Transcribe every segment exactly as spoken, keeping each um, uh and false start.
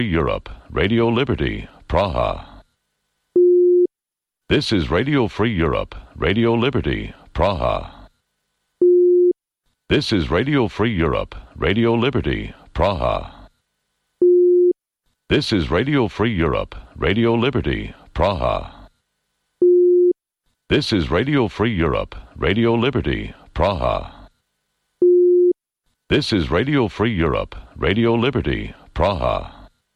Europe, Radio Liberty, Praha. This is Radio Free Europe, Radio Liberty, Praha. This is Radio Free Europe, Radio Liberty, Praha. This is Radio Free Europe, Radio Liberty, Praha. This is Radio Free Europe, Radio Liberty, Praha. This is Radio Free Europe, Radio Liberty, Praha.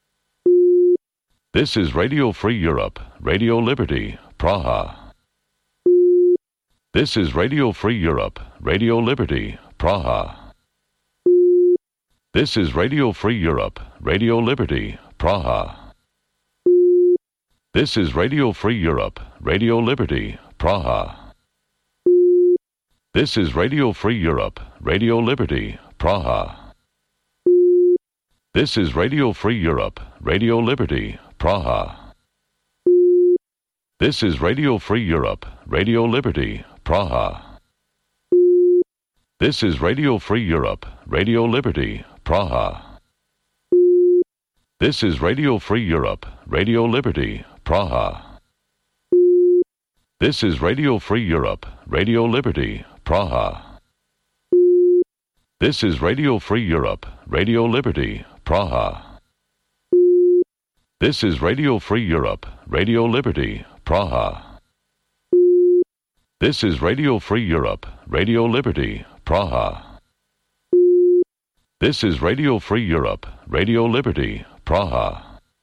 This is Radio Free Europe, Radio Liberty, Praha. This is Radio Free Europe, Radio Liberty, Praha. This is Radio Free Europe, Radio Liberty, Praha. This is Radio Free Europe, Radio Liberty, Praha. This is Radio Free Europe, Radio Liberty, Praha. This is Radio Free Europe, Radio Liberty, Praha. This is Radio Free Europe, Radio Liberty, Praha. This is Radio Free Europe, Radio Liberty, Praha. This is Radio Free Europe, Radio Liberty, Praha. This is Radio Free Europe, Radio Liberty, Praha. This is Radio Free Europe, Radio Liberty, Praha. This is Radio Free Europe, Radio Liberty, Praha. This is Radio Free Europe, Radio Liberty, Praha. This is Radio Free Europe, Radio Liberty, Praha.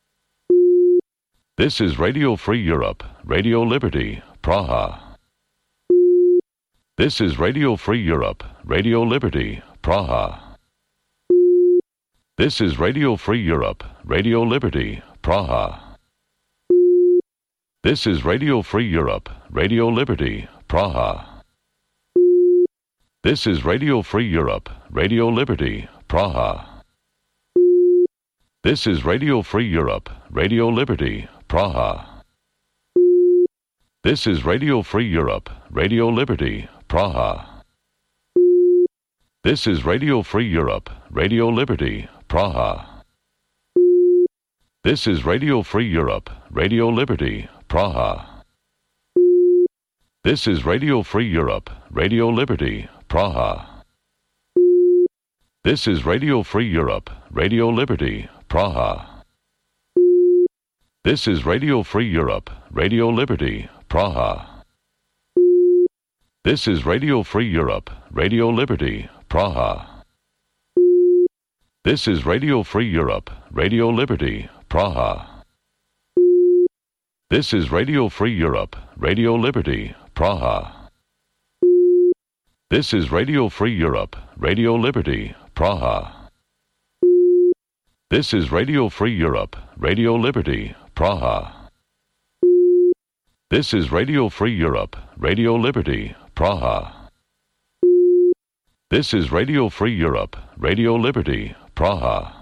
This is Radio Free Europe, Radio Liberty, Praha. This is Radio Free Europe, Radio Liberty, Praha. This is Radio Free Europe, Radio Liberty, Praha. This is Radio Free Europe, Radio Liberty, Praha. This is Radio Free Europe, Radio Liberty, Praha. This is Radio Free Europe, Radio Liberty, Praha. This is Radio Free Europe, Radio Liberty, Praha. This is Radio Free Europe, Radio Liberty, Praha. This is Radio Free Europe, Radio Liberty, Praha. This is Radio Free Europe, Radio Liberty, Praha. This is Radio Free Europe, Radio Liberty, Praha. This is Radio Free Europe, Radio Liberty, Praha. This is Radio Free Europe, Radio Liberty, Praha. This is Radio Free Europe, Radio Liberty, Praha. This is Radio Free Europe, Radio Liberty, Praha. This is Radio Free Europe, Radio Liberty, Praha. This is Radio Free Europe, Radio Liberty, Praha. This is Radio Free Europe, Radio Liberty, Praha. This is Radio Free Europe, Radio Liberty, Praha.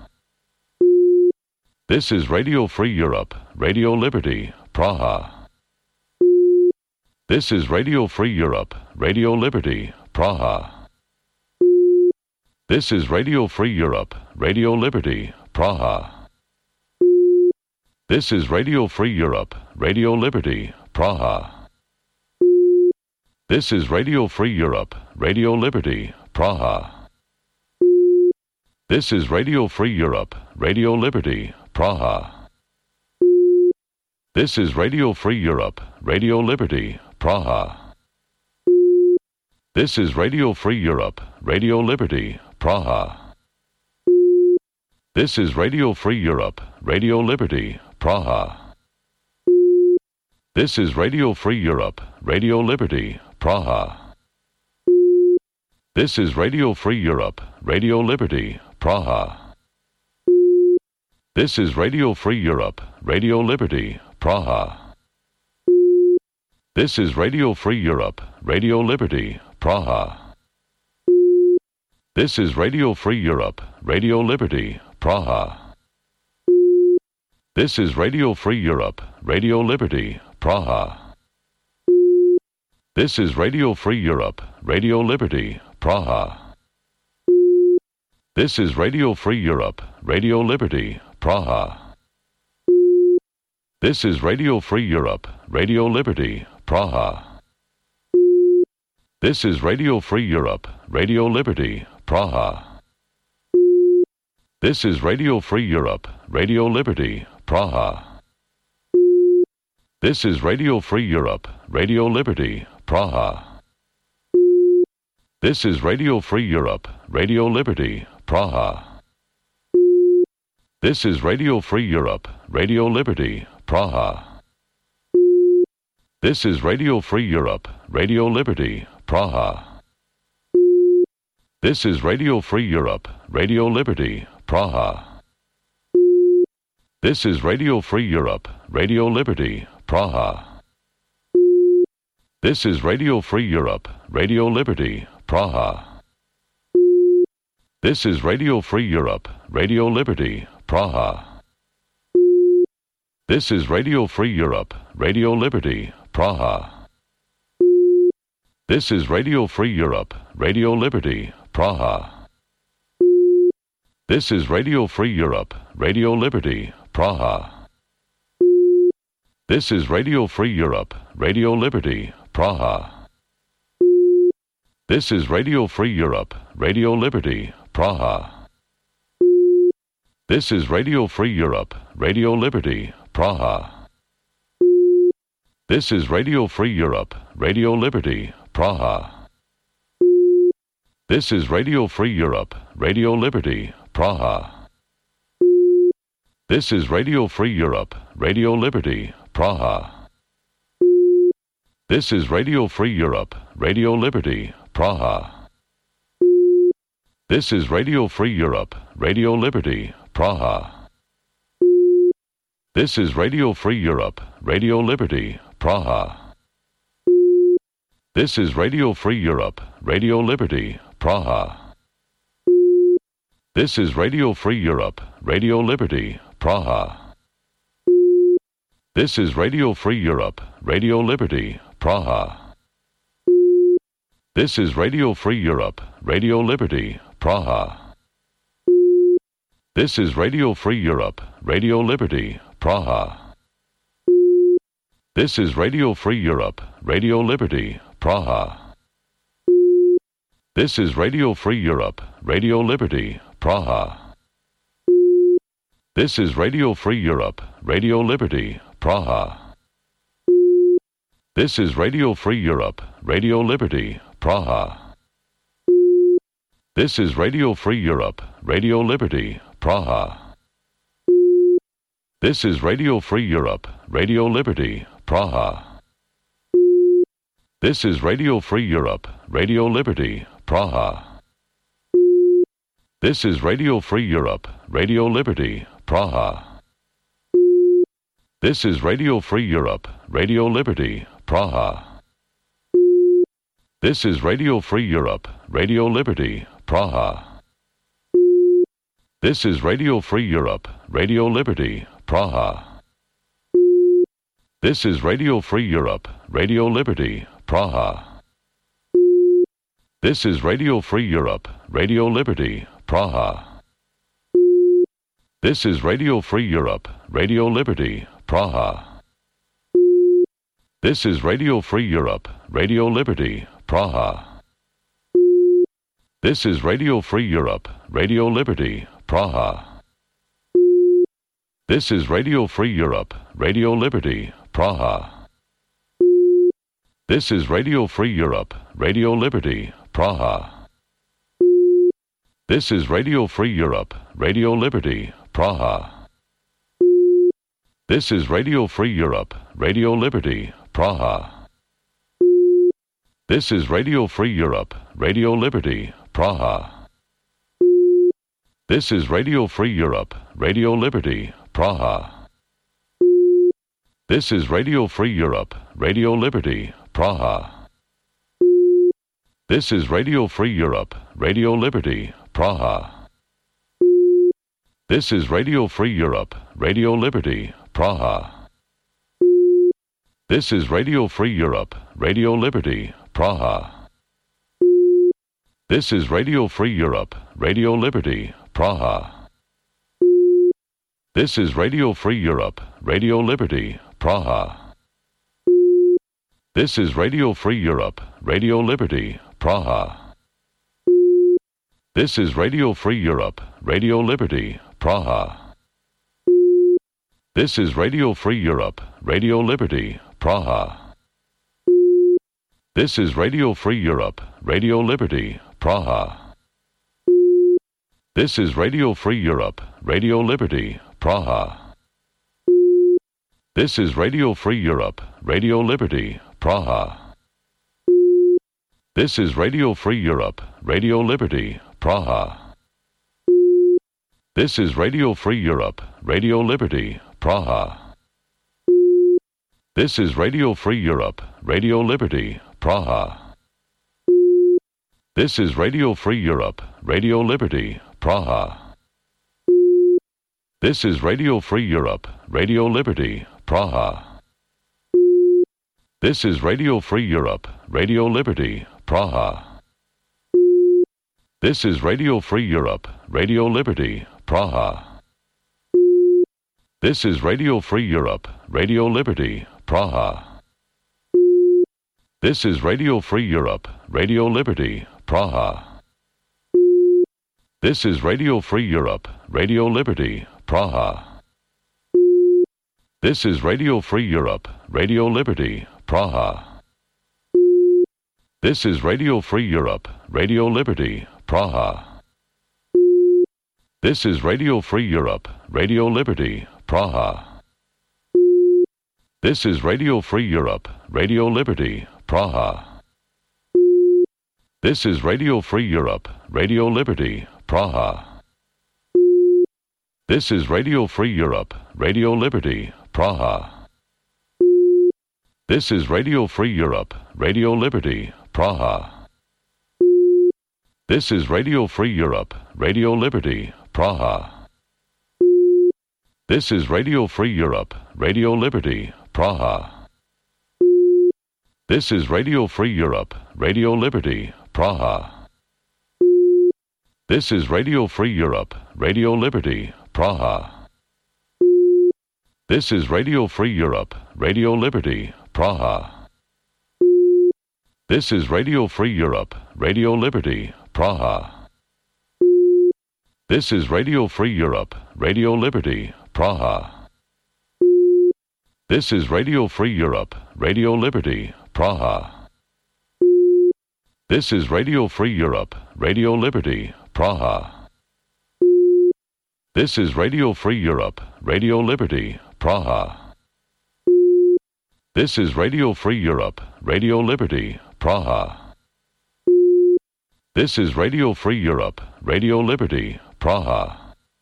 This is Radio Free Europe, Radio Liberty, Praha. This is Radio Free Europe, Radio Liberty, Praha. This is Radio Free Europe, Radio Liberty, Praha. This is Radio Free Europe, Radio Liberty, Praha. This is Radio Free Europe, Radio Liberty, Praha. This is Radio Free Europe, Radio Liberty, Praha. This is Radio Free Europe, Radio Liberty, Praha. This is Radio Free Europe, Radio Liberty, Praha. This is Radio Free Europe, Radio Liberty, Praha. This is Radio Free Europe, Radio Liberty, Praha. This is Radio Free Europe, Radio Liberty, Praha. This is Radio Free Europe, Radio Liberty, Praha. This is Radio Free Europe, Radio Liberty, Praha. This is Radio Free Europe, Radio Liberty, Praha. This is Radio Free Europe, Radio Liberty, Praha. This is Radio Free Europe, Radio Liberty, Praha. This is Radio Free Europe, Radio Liberty, Praha. This is Radio Free Europe, Radio Liberty, Praha. This is Radio Free Europe, Radio Liberty, Praha. This is Radio Free Europe, Radio Liberty, Praha. This is Radio Free Europe, Radio Liberty, Praha. This is Radio Free Europe, Radio Liberty, Praha. This is Radio Free Europe, Radio Liberty, Praha. This is Radio Free Europe, Radio Liberty, Praha. This is Radio Free Europe, Radio Liberty, Praha. This is Radio Free Europe, Radio Liberty, Praha. This is Radio Free Europe, Radio Liberty, Praha. This is Radio Free Europe, Radio Liberty, Praha. This is Radio Free Europe, Radio Liberty, Praha. This is Radio Free Europe, Radio Liberty, Praha. This is Radio Free Europe, Radio Liberty, Praha. This is Radio Free Europe, Radio Liberty, Praha. This is Radio Free Europe, Radio Liberty, Praha. This is Radio Free Europe, Radio Liberty, Praha. This is Radio Free Europe, Radio Liberty, Praha. This is Radio Free Europe, Radio Liberty, Praha. This is Radio Free Europe, Radio Liberty, Praha. This is Radio Free Europe, Radio Liberty, Praha. This is Radio Free Europe, Radio Liberty, Praha. This is Radio Free Europe, Radio Liberty, Praha. This is Radio Free Europe, Radio Liberty, Praha. This is Radio Free Europe, Radio Liberty, Praha. This is Radio Free Europe, Radio Liberty, Praha. This is Radio Free Europe, Radio Liberty, Praha. This is Radio Free Europe, Radio Liberty, Praha. This is Radio Free Europe, Radio Liberty, Praha. This is Radio Free Europe, Radio Liberty, Praha. This is Radio Free Europe, Radio Liberty, Praha. This is Radio Free Europe, Radio Liberty, Praha. This is Radio Free Europe, Radio Liberty, Praha. This is Radio Free Europe, Radio Liberty, Praha. This is Radio Free Europe, Radio Liberty, Praha. This is Radio Free Europe, Radio Liberty, Praha. This is Radio Free Europe, Radio Liberty, Praha. This is Radio Free Europe, Radio Liberty, Praha. This is Radio Free Europe, Radio Liberty, Praha. This is Radio Free Europe, Radio Liberty, Praha. This is Radio Free Europe, Radio Liberty, Praha. This is Radio Free Europe, Radio Liberty, Praha. This is Radio Free Europe, Radio Liberty, Praha. This is Radio Free Europe, Radio Liberty, Praha. This is Radio Free Europe, Radio Liberty, Praha. This is Radio Free Europe, Radio Liberty, Praha. This is Radio Free Europe, Radio Liberty, Praha. This is Radio Free Europe, Radio Liberty, Praha. This is Radio Free Europe, Radio Liberty, Praha. This is Radio Free Europe, Radio Liberty, Praha. This is Radio Free Europe, Radio Liberty, Praha. This is Radio Free Europe, Radio Liberty, Praha. This is Radio Free Europe, Radio Liberty, Praha. This is Radio Free Europe, Radio Liberty, Praha. This is Radio Free Europe, Radio Liberty, Praha. This is Radio Free Europe, Radio Liberty, Praha. This is Radio Free Europe, Radio Liberty, Praha. This is Radio Free Europe, Radio Liberty, Praha. This is Radio Free Europe, Radio Liberty, Praha. This is Radio Free Europe, Radio Liberty, Praha. This is Radio Free Europe, Radio Liberty, Praha. This is Radio Free Europe, Radio Liberty, Praha. This is Radio Free Europe, Radio Liberty, Praha. This is Radio Free Europe, Radio Liberty, Praha. This is Radio Free Europe, Radio Liberty, Praha. This is Radio Free Europe, Radio Liberty, Praha. This is Radio Free Europe, Radio Liberty, Praha. This is Radio Free Europe, Radio Liberty, Praha. This is Radio Free Europe, Radio Liberty, Praha. This is Radio Free Europe, Radio Liberty, Praha. This is Radio Free Europe, Radio Liberty, Praha. This is Radio Free Europe, Radio Liberty, Praha. This is Radio Free Europe, Radio Liberty, Praha. This is Radio Free Europe, Radio Liberty, Praha. This is Radio Free Europe, Radio Liberty, Praha. This is Radio Free Europe, Radio Liberty, Praha. This is Radio Free Europe, Radio Liberty, Praha. This is Radio Free Europe, Radio Liberty, Praha. This is Radio Free Europe, Radio Liberty, Praha. This is Radio Free Europe, Radio Liberty, Praha. This is Radio Free Europe, Radio Liberty, Praha. This is Radio Free Europe, Radio Liberty, Praha. This is Radio Free Europe, Radio Liberty, Praha. This is Radio Free Europe, Radio Liberty, Praha. This is Radio Free Europe, Radio Liberty, Praha. This is Radio Free Europe, Radio Liberty, Praha. This is Radio Free Europe, Radio Liberty, Praha. This is Radio Free Europe, Radio Liberty, Praha. This is Radio Free Europe, Radio Liberty, Praha. This is Radio Free Europe, Radio Liberty, Praha. This is Radio Free Europe, Radio Liberty, Praha.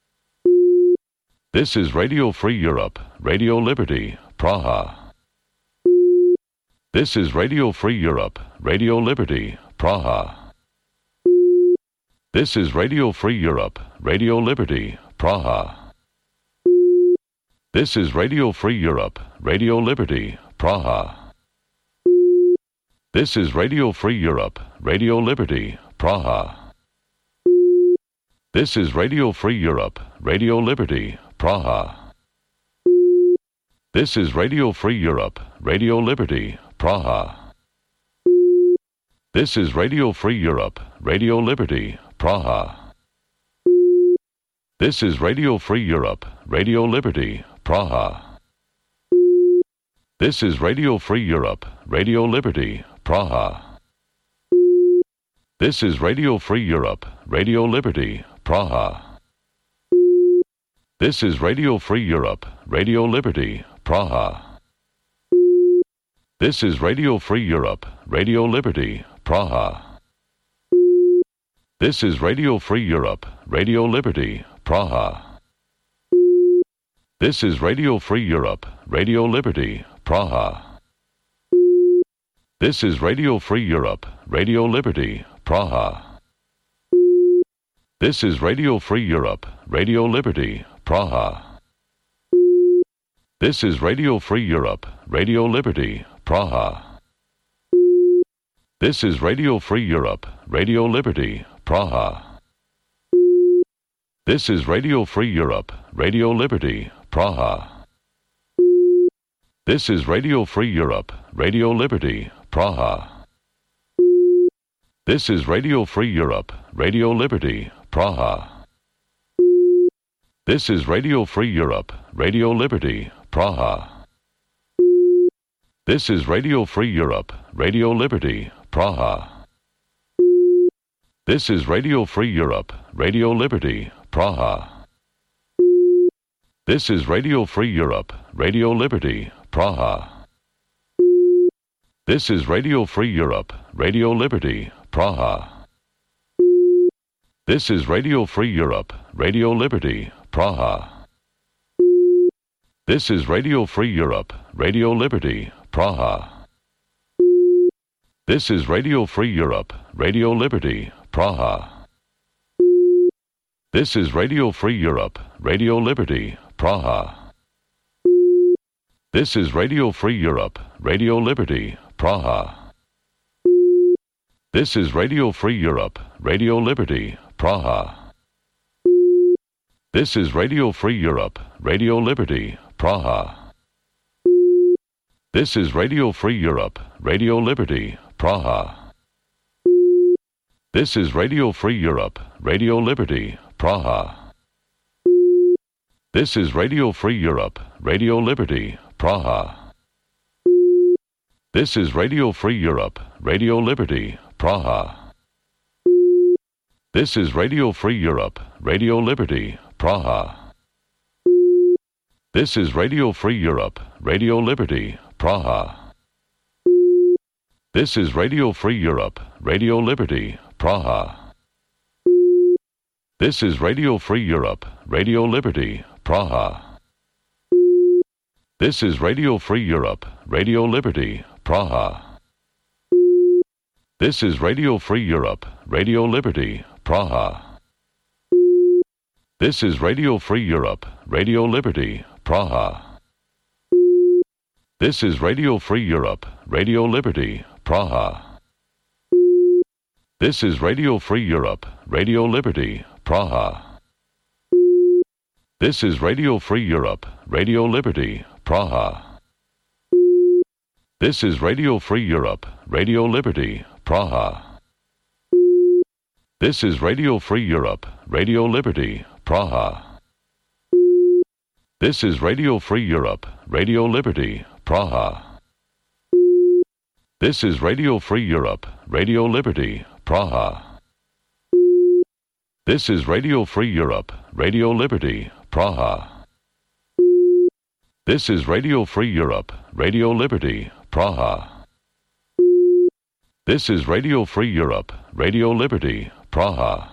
This is Radio Free Europe, Radio Liberty, Praha. This is Radio Free Europe, Radio Liberty, Praha. This is Radio Free Europe, Radio Liberty, Praha. This is Radio Free Europe, Radio Liberty, Praha. This is Radio Free Europe, Radio Liberty, Praha. This is Radio Free Europe, Radio Liberty, Praha. This is Radio Free Europe, Radio Liberty, Praha. This is Radio Free Europe, Radio Liberty, Praha. This is Radio Free Europe, Radio Liberty, Praha. This is Radio Free Europe, Radio Liberty, Praha. This is Radio Free Europe, Radio Liberty, Praha. This is Radio Free Europe, Radio Liberty, Praha. This is Radio Free Europe, Radio Liberty, Praha. This is Radio Free Europe, Radio Liberty, Praha. This is Radio Free Europe, Radio Liberty, Praha. This is Radio Free Europe, Radio Liberty, Praha. This is Radio Free Europe, Radio Liberty, Praha. This is Radio Free Europe, Radio Liberty, Praha. This is Radio Free Europe, Radio Liberty, Praha. This is Radio Free Europe, Radio Liberty, Praha. This is Radio Free Europe, Radio Liberty, Praha. This is Radio Free Europe, Radio Liberty, Praha. This is Radio Free Europe, Radio Liberty, Praha. This is Radio Free Europe, Radio Liberty, Praha. This is Radio Free Europe, Radio Liberty, Praha. This is Radio Free Europe, Radio Liberty, Praha. This is Radio Free Europe, Radio Liberty, Praha. This is Radio Free Europe, Radio Liberty, Praha. This is Radio Free Europe, Radio Liberty, Praha. This is Radio Free Europe, Radio Liberty, Praha. This is Radio Free Europe, Radio Liberty, Praha. This is Radio Free Europe, Radio Liberty, Praha. This is Radio Free Europe, Radio Liberty, Praha. This is Radio Free Europe, Radio Liberty, Praha. This is Radio Free Europe, Radio Liberty, Praha. This is Radio Free Europe, Radio Liberty, Praha. This is Radio Free Europe, Radio Liberty, Praha. This is Radio Free Europe, Radio Liberty, Praha. This is Radio Free Europe, Radio Liberty, Praha. This is Radio Free Europe, Radio Liberty, Praha. This is Radio Free Europe, Radio Liberty, Praha. This is Radio Free Europe, Radio Liberty, Praha. This is Radio Free Europe, Radio Liberty, Praha. This is Radio Free Europe, Radio Liberty, Praha. This is Radio Free Europe, Radio Liberty, Praha. This is Radio Free Europe, Radio Liberty, Praha. This is Radio Free Europe, Radio Liberty, Praha. This is Radio Free Europe, Radio Liberty, Praha. This is Radio Free Europe, Radio Liberty, Praha. This is Radio Free Europe, Radio Liberty, Praha. This is Radio Free Europe, Radio Liberty, Praha. This is Radio Free Europe, Radio Liberty, Praha. This is Radio Free Europe, Radio Liberty, Praha. This is Radio Free Europe, Radio Liberty, Praha. This is Radio Free Europe, Radio Liberty, Praha.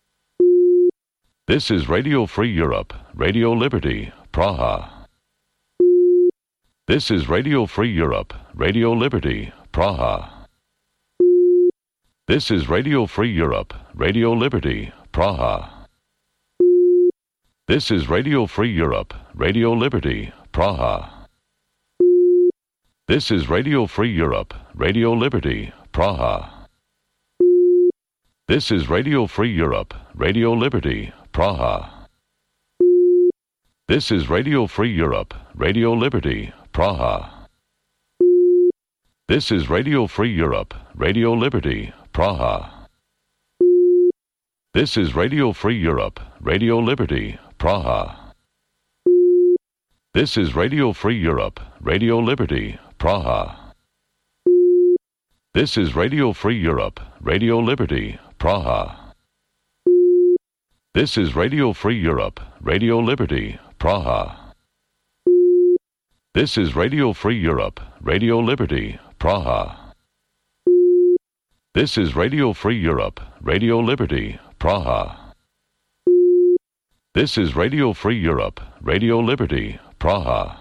This is Radio Free Europe, Radio Liberty, Praha. This is Radio Free Europe, Radio Liberty, Praha. This is Radio Free Europe, Radio Liberty, Praha. This is Radio Free Europe, Radio Liberty, Praha. This is Radio Free Europe, Radio Liberty, Praha. This is Radio Free Europe, Radio Liberty, Praha. This is Radio Free Europe, Radio Liberty, Praha. This is Radio Free Europe, Radio Liberty, Praha. This is Radio Free Europe, Radio Liberty, Praha. This is Radio Free Europe, Radio Liberty, Praha. This is Radio Free Europe, Radio Liberty, Praha. This is Radio Free Europe, Radio Liberty, Praha. This is Radio Free Europe, Radio Liberty, Praha. This is Radio Free Europe, Radio Liberty, Praha. This is Radio Free Europe, Radio Liberty, Praha.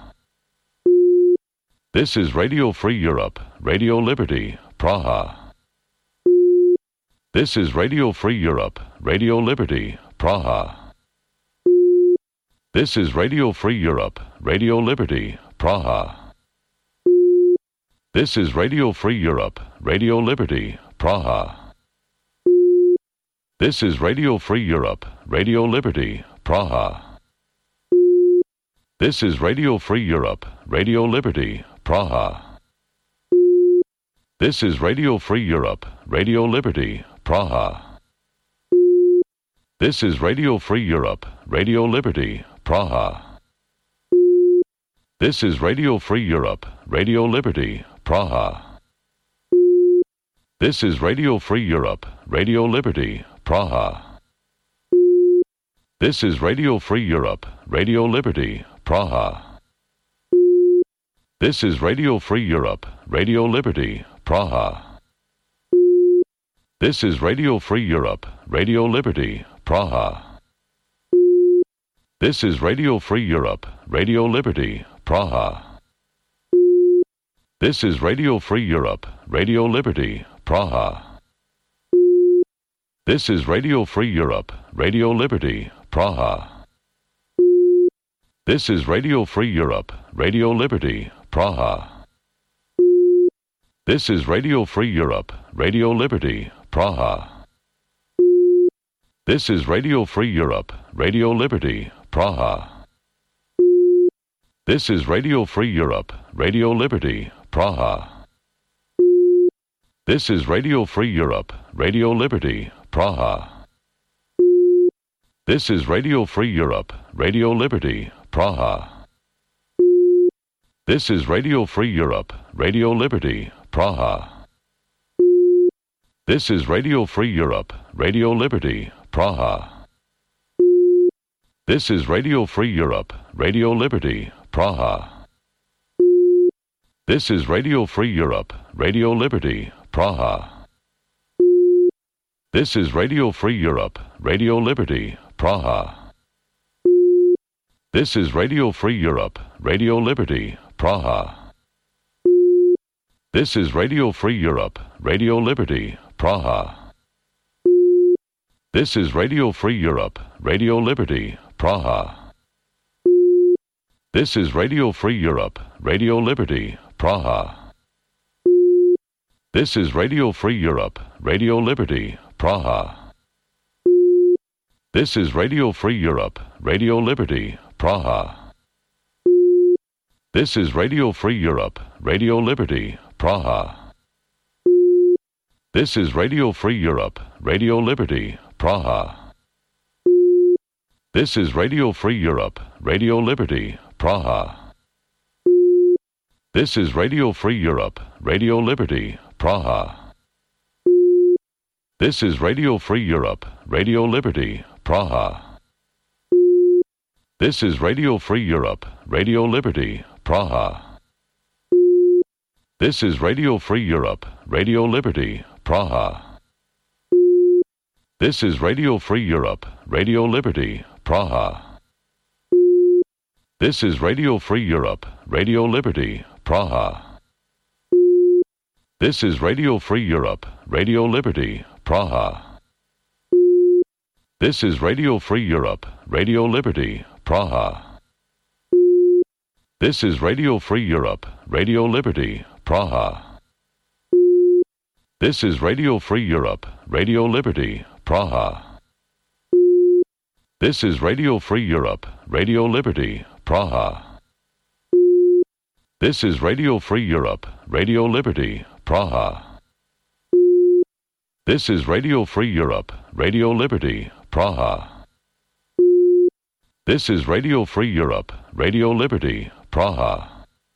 This is Radio Free Europe, Radio Liberty, Praha. This is Radio Free Europe, Radio Liberty, Praha. This is Radio Free Europe, Radio Liberty, Praha. This is Radio Free Europe, Radio Liberty, Praha. This is Radio Free Europe, Radio Liberty, Praha. This is Radio Free Europe, Radio Liberty, Praha. This is Radio Free Europe, Radio Liberty, Praha. This is Radio Free Europe, Radio Liberty, Praha. This is Radio Free Europe, Radio Liberty, Praha. This is Radio Free Europe, Radio Liberty, Praha. This is Radio Free Europe, Radio Liberty, Praha. This is Radio Free Europe, Radio Liberty, Praha. This is Radio Free Europe, Radio Liberty, Praha. This is Radio Free Europe, Radio Liberty, Praha. This is Radio Free Europe, Radio Liberty, Praha. This is Radio Free Europe, Radio Liberty, Praha. This is Radio Free Europe, Radio Liberty, Praha. This is Radio Free Europe, Radio Liberty, Praha. This is Radio Free Europe, Radio Liberty, Praha. This is Radio Free Europe, Radio Liberty, Praha. This is Radio Free Europe, Radio Liberty, Praha. This is Radio Free Europe, Radio Liberty, Praha. This is Radio Free Europe, Radio Liberty, Praha. This is Radio Free Europe, Radio Liberty, Praha. This is Radio Free Europe, Radio Liberty, Praha. This is Radio Free Europe, Radio Liberty, Praha. This is Radio Free Europe, Radio Liberty, Praha. This is Radio Free Europe, Radio Liberty, Praha. This is Radio Free Europe, Radio Liberty, Praha. This is Radio Free Europe, Radio Liberty, Praha. This is Radio Free Europe, Radio Liberty, Praha. This is Radio Free Europe, Radio Liberty, Praha. This is Radio Free Europe, Radio Liberty, Praha. This is Radio Free Europe, Radio Liberty, Praha. This is Radio Free Europe, Radio Liberty, Praha. This is Radio Free Europe, Radio Liberty, Praha. This is Radio Free Europe, Radio Liberty, Praha. This is Radio Free Europe, Radio Liberty, Praha. This is Radio Free Europe, Radio Liberty, Praha. This is Radio Free Europe, Radio Liberty, Praha. This is Radio Free Europe, Radio Liberty, Praha. This is Radio Free Europe, Radio Liberty, Praha. This is Radio Free Europe, Radio Liberty, Praha. This is Radio Free Europe, Radio Liberty, Praha. This is Radio Free Europe, Radio Liberty, Praha. This is Radio Free Europe, Radio Liberty, Praha. This is Radio Free Europe, Radio Liberty, Praha. This is Radio Free Europe, Radio Liberty, Praha. This is Radio Free Europe, Radio Liberty, Praha. This is Radio Free Europe, Radio Liberty, Praha.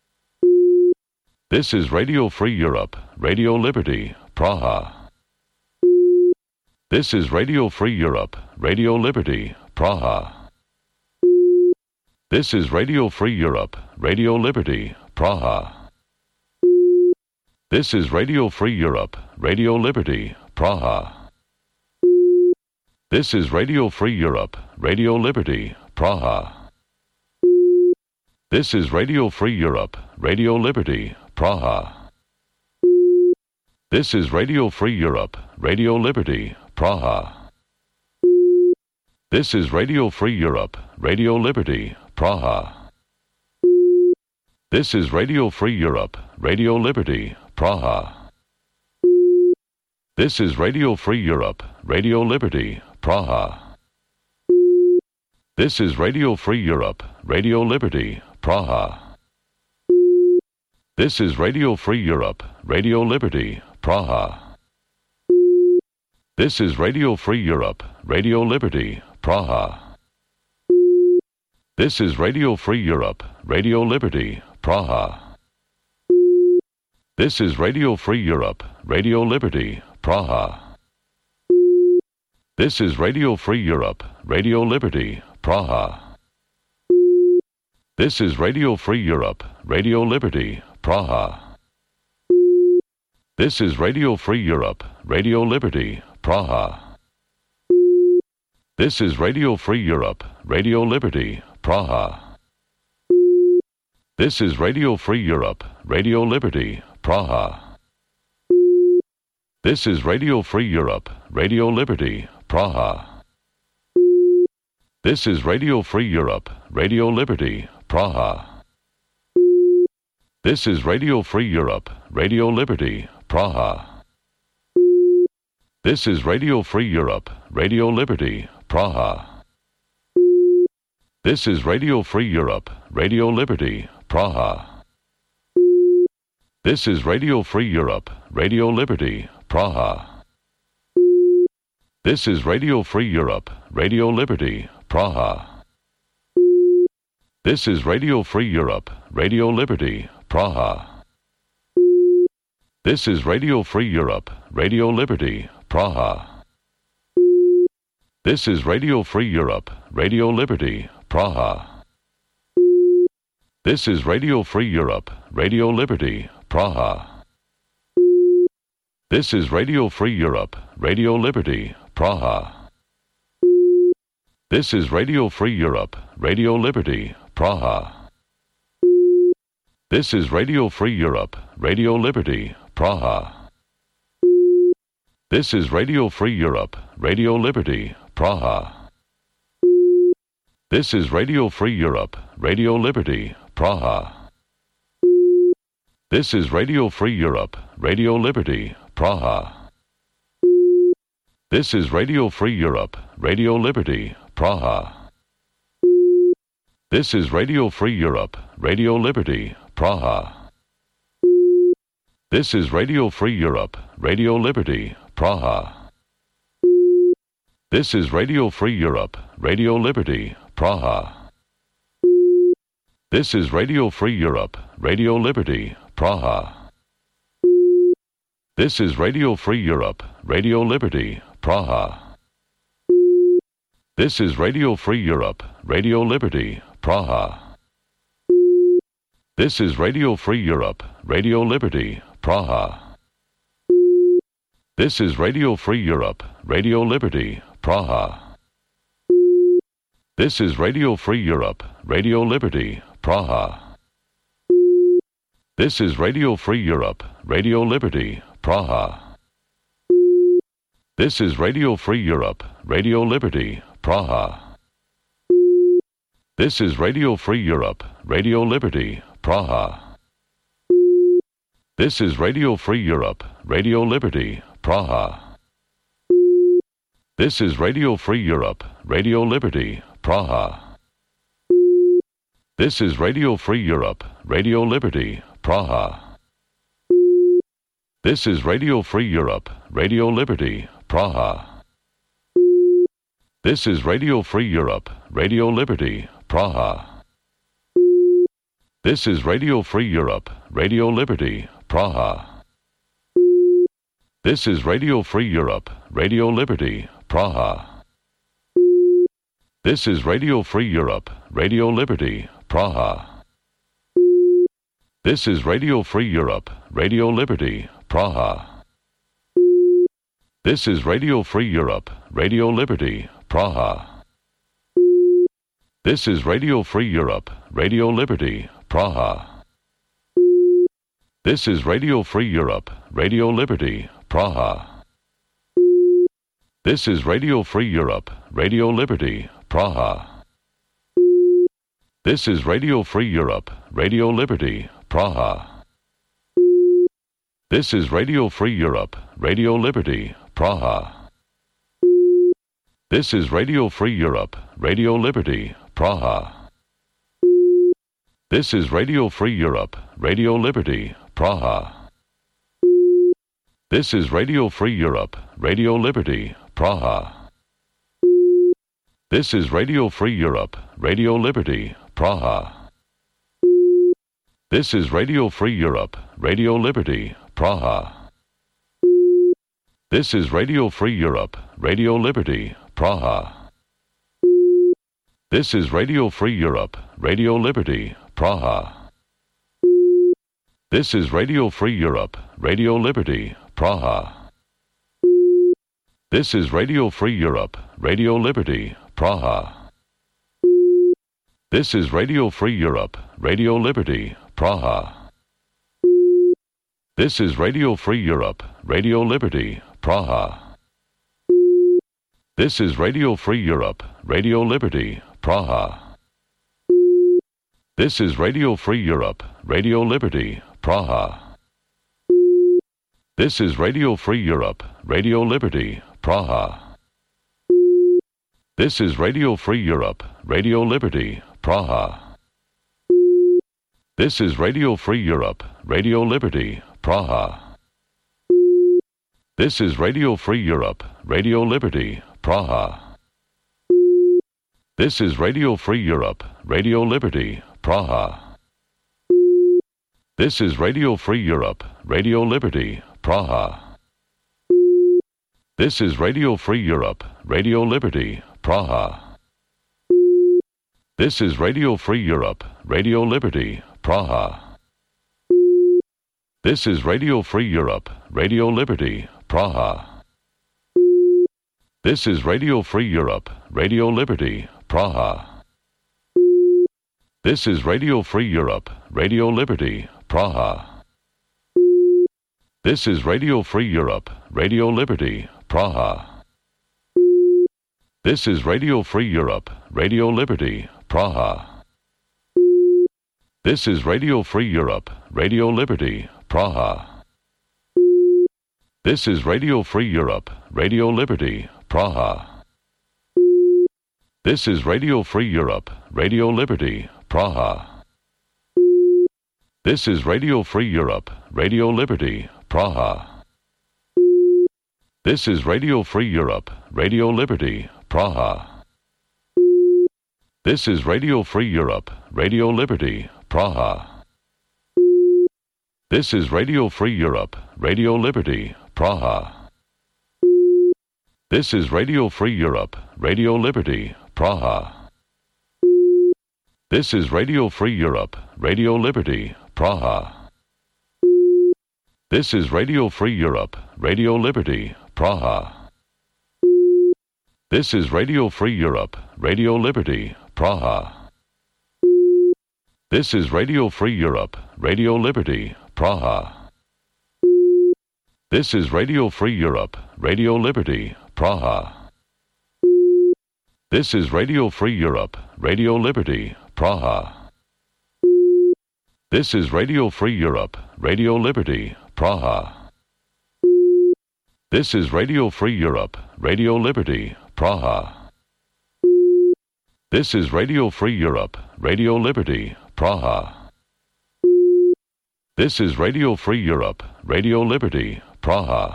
This is Radio Free Europe, Radio Liberty, Praha. This is Radio Free Europe, Radio Liberty, Praha. This is Radio Free Europe, Radio Liberty, Praha. This is Radio Free Europe, Radio Liberty, Praha. This is Radio Free Europe, Radio Liberty, Praha. This is Radio Free Europe, Radio Liberty, Praha. This is Radio Free Europe, Radio Liberty, Praha. This is Radio Free Europe, Radio Liberty, Praha. This is Radio Free Europe, Radio Liberty, Praha. This is Radio Free Europe, Radio Liberty, Praha. This is Radio Free Europe, Radio Liberty, Praha. This is Radio Free Europe, Radio Liberty, Praha. This is Radio Free Europe, Radio Liberty, Praha. This is Radio Free Europe, Radio Liberty, Praha. This is Radio Free Europe, Radio Liberty, Praha. This is Radio Free Europe, Radio Liberty, Praha. This is Radio Free Europe, Radio Liberty, Praha. This is Radio Free Europe, Radio Liberty, Praha. This is Radio Free Europe, Radio Liberty, Praha. This is Radio Free Europe, Radio Liberty, Praha. This is Radio Free Europe, Radio Liberty, Praha. This is Radio Free Europe, Radio Liberty, Praha. This is Radio Free Europe, Radio Liberty, Praha. This is Radio Free Europe, Radio Liberty, Praha. This is Radio Free Europe, Radio Liberty, Praha. This is Radio Free Europe, Radio Liberty, Praha. This is Radio Free Europe, Radio Liberty, Praha. This is Radio Free Europe, Radio Liberty, Praha. This is Radio Free Europe, Radio Liberty, Praha. This is Radio Free Europe, Radio Liberty, Praha. This is Radio Free Europe, Radio Liberty, Praha. This is Radio Free Europe, Radio Liberty, Praha. This is Radio Free Europe, Radio Liberty, Praha. This is Radio Free Europe, Radio Liberty, Praha. This is Radio Free Europe, Radio Liberty, Praha. This is Radio Free Europe, Radio Liberty, Praha. This is Radio Free Europe, Radio Liberty, Praha. This is Radio Free Europe, Radio Liberty, Praha. This is Radio Free Europe, Radio Liberty, Praha. This is Radio Free Europe, Radio Liberty, Praha. This is Radio Free Europe, Radio Liberty, Praha. This is Radio Free Europe, Radio Liberty, Praha. This is Radio Free Europe, Radio Liberty, Praha. This is Radio Free Europe, Radio Liberty, Praha. This is Radio Free Europe, Radio Liberty, Praha. This is Radio Free Europe, Radio Liberty, Praha. This is Radio Free Europe, Radio Liberty, Praha. This is Radio Free Europe, Radio Liberty, Praha. This is Radio Free Europe, Radio Liberty, Praha. This is Radio Free Europe, Radio Liberty, Praha. This is Radio Free Europe, Radio Liberty, Praha. This is Radio Free Europe, Radio Liberty, Praha. This is Radio Free Europe, Radio Liberty, Praha. This is Radio Free Europe, Radio Liberty, Praha. This is Radio Free Europe, Radio Liberty, Praha. This is Radio Free Europe, Radio Liberty, Praha. This is Radio Free Europe, Radio Liberty, Praha. This is Radio Free Europe, Radio Liberty, Praha. This is Radio Free Europe, Radio Liberty, Praha. This is Radio Free Europe, Radio Liberty, Praha. This is Radio Free Europe, Radio Liberty, Praha. This is Radio Free Europe, Radio Liberty, Praha. This is Radio Free Europe, Radio Liberty, Praha. This is Radio Free Europe, Radio Liberty, Praha. This is Radio Free Europe, Radio Liberty, Praha. This is Radio Free Europe, Radio Liberty, Praha. This is Radio Free Europe, Radio Liberty, Praha. This is Radio Free Europe, Radio Liberty, Praha. This is Radio Free Europe, Radio Liberty, Praha. This is Radio Free Europe, Radio Liberty, Praha. This is Radio Free Europe, Radio Liberty, Praha. This is Radio Free Europe, Radio Liberty, Praha. This is Radio Free Europe, Radio Liberty, Praha. This is Radio Free Europe, Radio Liberty, Praha. This is Radio Free Europe, Radio Liberty, Praha. This is Radio Free Europe, Radio Liberty, Praha. This is Radio Free Europe, Radio Liberty, Praha. This is Radio Free Europe, Radio Liberty, Praha. This is Radio Free Europe, Radio Liberty, Praha. This is Radio Free Europe, Radio Liberty, Praha. This is Radio Free Europe, Radio Liberty, Praha. This is Radio Free Europe, Radio Liberty, Praha. This is Radio Free Europe, Radio Liberty, Praha. This is Radio Free Europe, Radio Liberty, Praha. This is Radio Free Europe, Radio Liberty, Praha. This is Radio Free Europe, Radio Liberty, Praha. This is Radio Free Europe, Radio Liberty, Praha. This is Radio Free Europe, Radio Liberty, Praha. This is Radio Free Europe, Radio Liberty, Praha. This is Radio Free Europe, Radio Liberty, Praha. This is Radio Free Europe, Radio Liberty, Praha. This is Radio Free Europe, Radio Liberty, Praha. This is Radio Free Europe, Radio Liberty, Praha. This is Radio Free Europe, Radio Liberty, Praha. This is Radio Free Europe, Radio Liberty, Praha. This is Radio Free Europe, Radio Liberty, Praha. This is Radio Free Europe, Radio Liberty, Praha. This is Radio Free Europe, Radio Liberty, Praha. This is Radio Free Europe, Radio Liberty, Praha. This is Radio Free Europe, Radio Liberty, Praha. This is Radio Free Europe, Radio Liberty, Praha. This is Radio Free Europe, Radio Liberty, Praha. This is Radio Free Europe, Radio Liberty, Praha. This is Radio Free Europe, Radio Liberty, Praha. This is Radio Free Europe, Radio Liberty, Praha. This is Radio Free Europe, Radio Liberty, Praha. This is Radio Free Europe, Radio Liberty, Praha. This is Radio Free Europe, Radio Liberty, Praha. This is Radio Free Europe, Radio Liberty, Praha.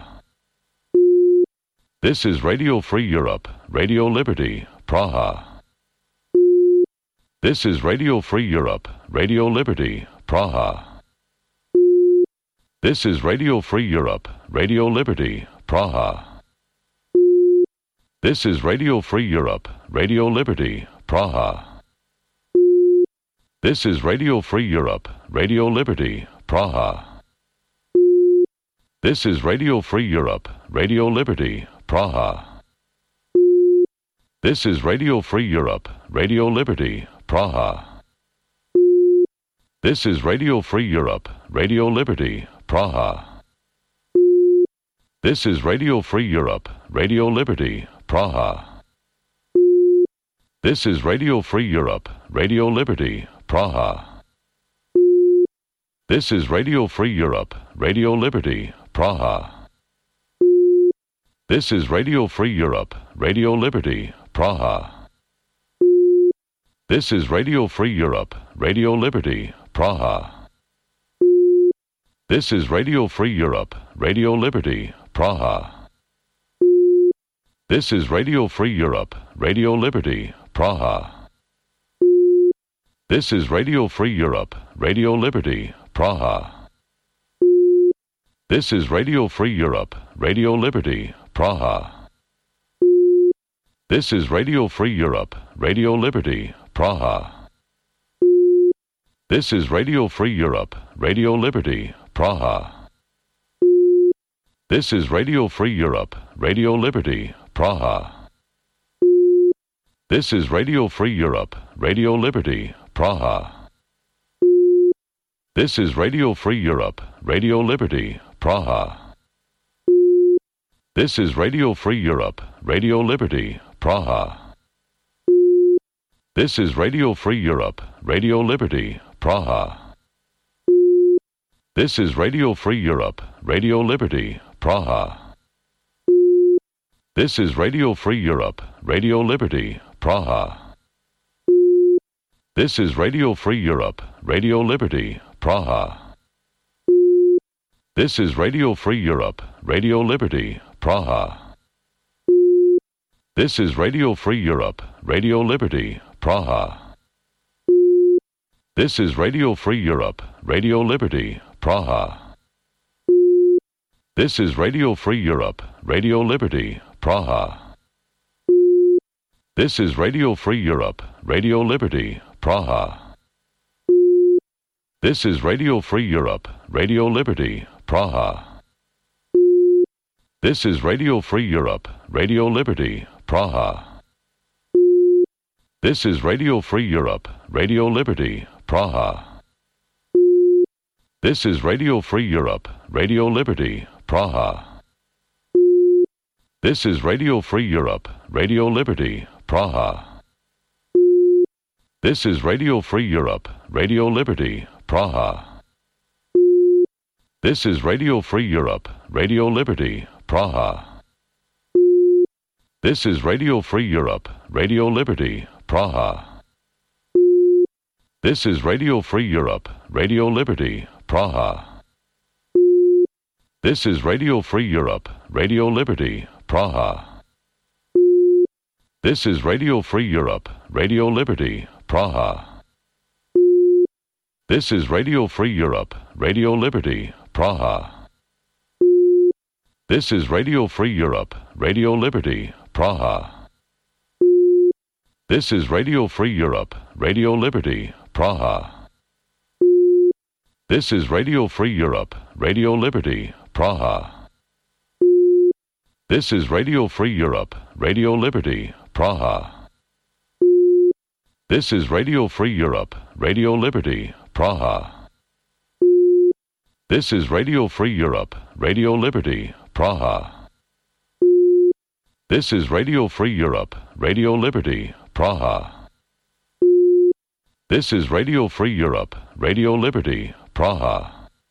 This is Radio Free Europe, Radio Liberty, Praha. This is Radio Free Europe, Radio Liberty, Praha. This is Radio Free Europe, Radio Liberty, Praha. This is Radio Free Europe, Radio Liberty, Praha. This is Radio Free Europe, Radio Liberty, Praha. This is Radio Free Europe, Radio Liberty, Praha. This is Radio Free Europe, Radio Liberty, Praha. This is Radio Free Europe, Radio Liberty, Praha. This is Radio Free Europe, Radio Liberty, Praha. This is Radio Free Europe, Radio Liberty, Praha. This is Radio Free Europe, Radio Liberty, Praha. This is Radio Free Europe, Radio Liberty, Praha. This is Radio Free Europe, Radio Liberty, Praha. This is Radio Free Europe, Radio Liberty, Praha. This is Radio Free Europe, Radio Liberty, Praha. This is Radio Free Europe, Radio Liberty, Praha. This is Radio Free Europe, Radio Liberty, Praha. This is Radio Free Europe, Radio Liberty, Praha. This is Radio Free Europe, Radio Liberty, Praha. This is Radio Free Europe, Radio Liberty, Praha. This is Radio Free Europe, Radio Liberty, Praha. This is Radio Free Europe, Radio Liberty, Praha. This is Radio Free Europe, Radio Liberty, Praha. This is Radio Free Europe, Radio Liberty, Praha. This is Radio Free Europe, Radio Liberty, Praha. This is Radio Free Europe, Radio Liberty, Praha. This is Radio Free Europe, Radio Liberty, Praha. This is Radio Free Europe, Radio Liberty, Praha. This is Radio Free Europe, Radio Liberty, Praha. This is Radio Free Europe, Radio Liberty, Praha. This is Radio Free Europe, Radio Liberty, Praha. This is Radio Free Europe, Radio Liberty, Praha. This is Radio Free Europe, Radio Liberty, Praha. This is Radio Free Europe, Radio Liberty, Praha. This is Radio Free Europe, Radio Liberty, Praha. This is Radio Free Europe, Radio Liberty, Praha. This is Radio Free Europe, Radio Liberty, Praha. This is Radio Free Europe, Radio Liberty, Praha. This is Radio Free Europe, Radio Liberty, Praha. This is Radio Free Europe, Radio Liberty, Praha. This is Radio Free Europe, Radio Liberty, Praha. This is Radio Free Europe, Radio Liberty, Praha. This is Radio Free Europe, Radio Liberty, Praha. This is Radio Free Europe, Radio Liberty, Praha. This is Radio Free Europe, Radio Liberty, Praha. This is Radio Free Europe, Radio Liberty, Praha. This is Radio Free Europe, Radio Liberty, Praha. This is Radio Free Europe, Radio Liberty, Praha. This is Radio Free Europe, Radio Liberty, Praha. This is Radio Free Europe, Radio Liberty, Praha. This is Radio Free Europe, Radio Liberty, Praha. This is Radio Free Europe, Radio Liberty, Praha.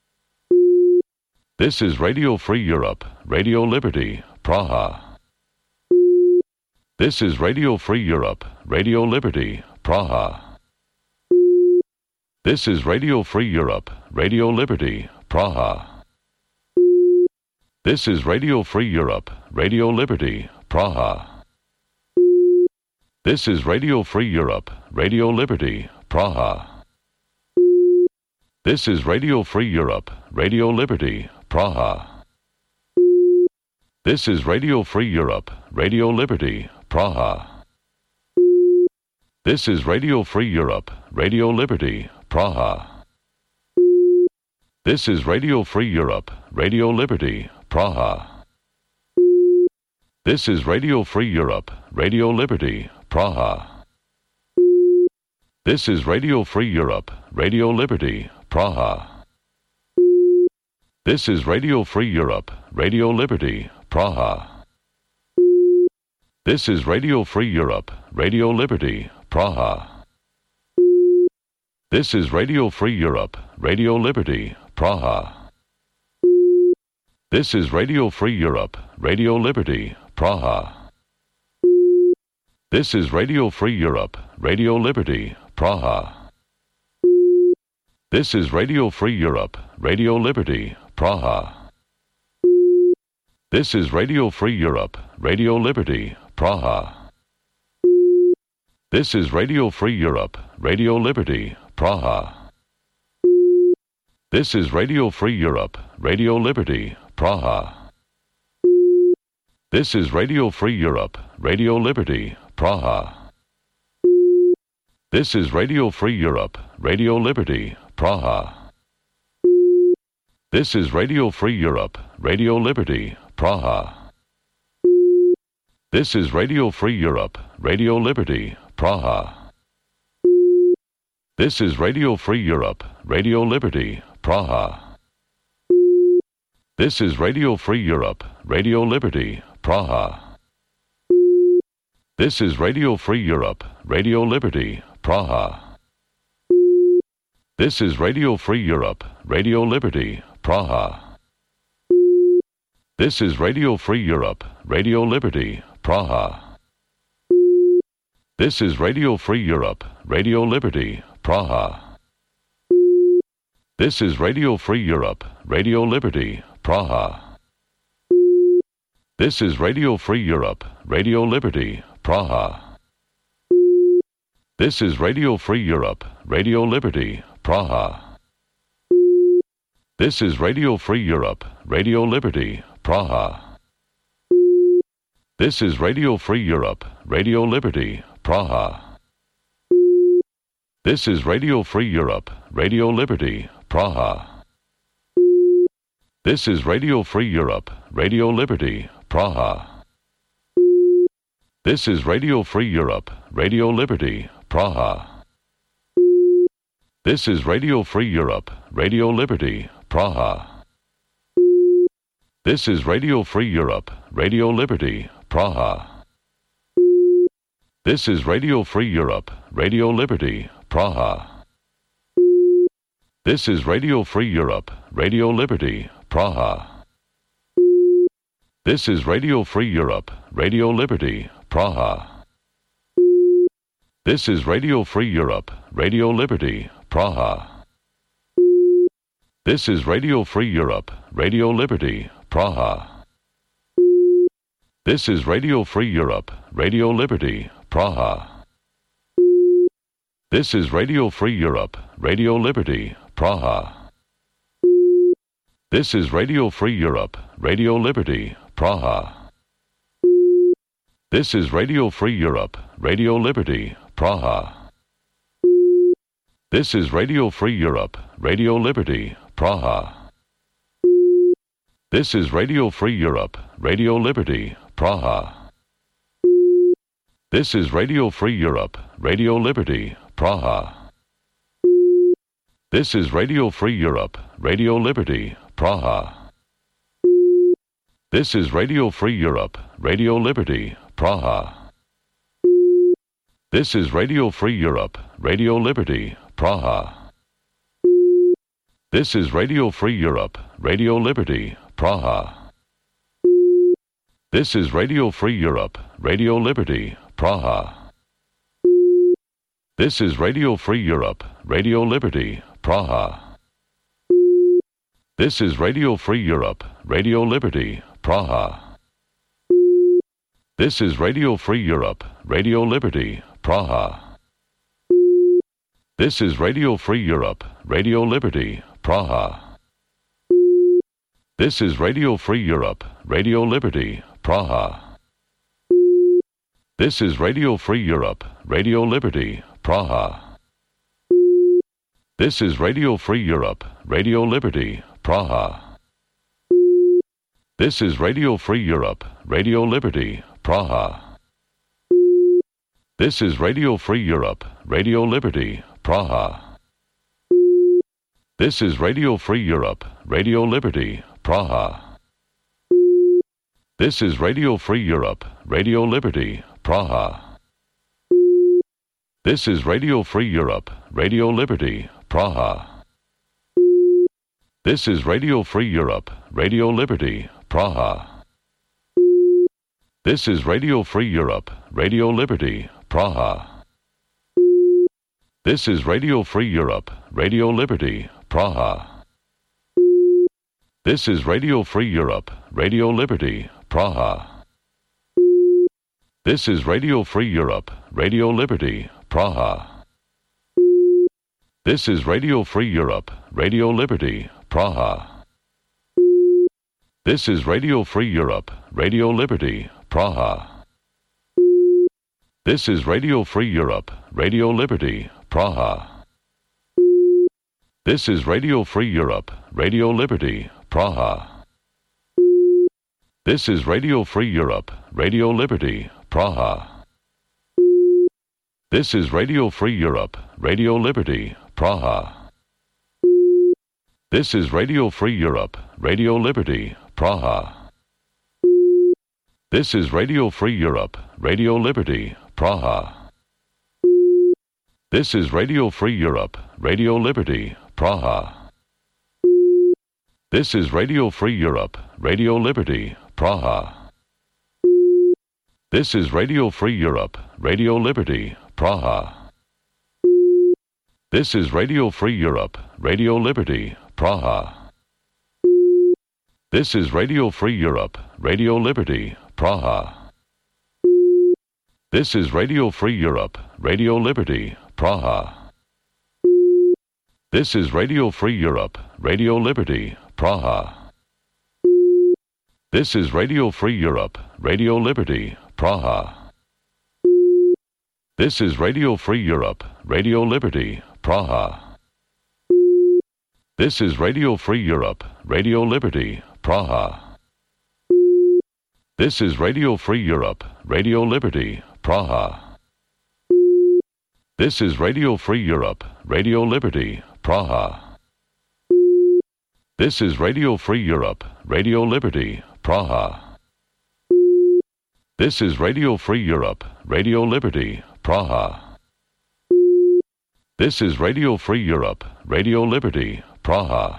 This is Radio Free Europe, Radio Liberty, Praha. This is Radio Free Europe, Radio Liberty, Praha. This is Radio Free Europe, Radio Liberty, Praha. This is Radio Free Europe, Radio Liberty, Praha. This is Radio Free Europe, Radio Liberty, Praha. This is Radio Free Europe, Radio Liberty, Praha. This is Radio Free Europe, Radio Liberty, Praha. This is Radio Free Europe, Radio Liberty, Praha. This is Radio Free Europe, Radio Liberty, Praha. This is Radio Free Europe, Radio Liberty, Praha. This is Radio Free Europe, Radio Liberty, Praha. This is Radio Free Europe, Radio Liberty, Praha. This is Radio Free Europe, Radio Liberty, Praha. This is Radio Free Europe, Radio Liberty, Praha. This is Radio Free Europe, Radio Liberty, Praha. This is Radio Free Europe, Radio Liberty, Praha. This is Radio Free Europe, Radio Liberty, Praha. This is Radio Free Europe, Radio Liberty, Praha. This is Radio Free Europe, Radio Liberty, Praha. This is Radio Free Europe, Radio Liberty, Praha. This is Radio Free Europe, Radio Liberty, Praha. This is Radio Free Europe, Radio Liberty, Praha. This is Radio Free Europe, Radio Liberty, Praha. This is Radio Free Europe, Radio Liberty, Praha. This is Radio Free Europe, Radio Liberty, Praha. This is Radio Free Europe, Radio Liberty, Praha. This is Radio Free Europe, Radio Liberty, Praha. This is Radio Free Europe, Radio Liberty, Praha. This is Radio Free Europe, Radio Liberty, Praha. This is Radio Free Europe, Radio Liberty, Praha. This is Radio Free Europe, Radio Liberty, Praha. This is Radio Free Europe, Radio Liberty, Praha. This is Radio Free Europe, Radio Liberty, Praha. This is Radio Free Europe, Radio Liberty, Praha. This is Radio Free Europe, Radio Liberty, Praha. This is Radio Free Europe, Radio Liberty, Praha. This is Radio Free Europe, Radio Liberty, Praha. This is Radio Free Europe, Radio Liberty, Praha. This is Radio Free Europe, Radio Liberty, Praha. This is Radio Free Europe, Radio Liberty, Praha. This is Radio Free Europe, Radio Liberty, Praha. This is Radio Free Europe, Radio Liberty, Praha. This is Radio Free Europe, Radio Liberty, Praha. This is Radio Free Europe, Radio Liberty, Praha. This is Radio Free Europe, Radio Liberty, Praha. This is Radio Free Europe, Radio Liberty, Praha. This is Radio Free Europe, Radio Liberty, Praha. This is Radio Free Europe, Radio Liberty, Praha. This is Radio Free Europe, Radio Liberty, Praha. This is Radio Free Europe, Radio Liberty, Praha. This is Radio Free Europe, Radio Liberty, Praha. This is Radio Free Europe, Radio Liberty, Praha. This is Radio Free Europe, Radio Liberty, Praha. This is Radio Free Europe, Radio Liberty, Praha. This is Radio Free Europe, Radio Liberty, Praha. This is Radio Free Europe, Radio Liberty, Praha. This is Radio Free Europe, Radio Liberty, Praha. This is Radio Free Europe, Radio Liberty, Praha. This is Radio Free Europe, Radio Liberty, Praha. This is Radio Free Europe, Radio Liberty, Praha. This is Radio Free Europe, Radio Liberty, Praha. This is Radio Free Europe, Radio Liberty, Praha. This is Radio Free Europe, Radio Liberty, Praha. This is Radio Free Europe, Radio Liberty, Praha. This is Radio Free Europe, Radio Liberty, Praha. This is Radio Free Europe, Radio Liberty, Praha. This is Radio Free Europe, Radio Liberty, Praha. This is Radio Free Europe, Radio Liberty, Praha. This is Radio Free Europe, Radio Liberty, Praha. This is Radio Free Europe, Radio Liberty, Praha. This is Radio Free Europe, Radio Liberty, Praha. This is Radio Free Europe, Radio Liberty, Praha. This is Radio Free Europe, Radio Liberty, Praha. This is Radio Free Europe, Radio Liberty, Praha. This is Radio Free Europe, Radio Liberty, Praha. This is Radio Free Europe, Radio Liberty, Praha. This is Radio Free Europe, Radio Liberty, Praha. This is Radio Free Europe, Radio Liberty, Praha. This is Radio Free Europe, Radio Liberty, Praha. This is Radio Free Europe, Radio Liberty, Praha. This is Radio Free Europe, Radio Liberty, Praha. This is Radio Free Europe, Radio Liberty, Praha. This is Radio Free Europe, Radio Liberty, Praha. This is Radio Free Europe, Radio Liberty, Praha. This is Radio Free Europe, Radio Liberty, Praha. This is Radio Free Europe, Radio Liberty, Praha. This is Radio Free Europe, Radio Liberty, Praha. This is Radio Free Europe, Radio Liberty, Praha. This is Radio Free Europe, Radio Liberty, Praha. This is Radio Free Europe, Radio Liberty, Praha. This is Radio Free Europe, Radio Liberty, Praha. This is Radio Free Europe, Radio Liberty, Praha. This is Radio Free Europe, Radio Liberty, Praha. This is Radio Free Europe, Radio Liberty, Praha. This is Radio Free Europe, Radio Liberty, Praha. This is Radio Free Europe, Radio Liberty, Praha. This is Radio Free Europe, Radio Liberty, Praha.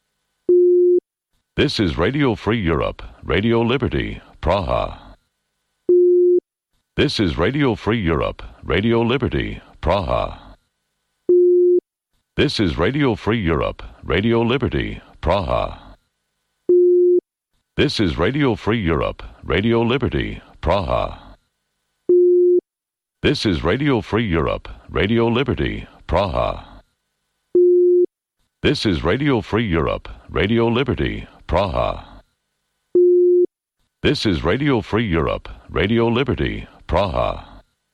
This is Radio Free Europe, Radio Liberty, Praha. This is Radio Free Europe, Radio Liberty, Praha. This is Radio Free Europe, Radio Liberty, Praha. This is Radio Free Europe, Radio Liberty, Praha. This is Radio Free Europe, Radio Liberty, Praha. This is Radio Free Europe, Radio Liberty, Praha. This is Radio Free Europe, Radio Liberty, Praha.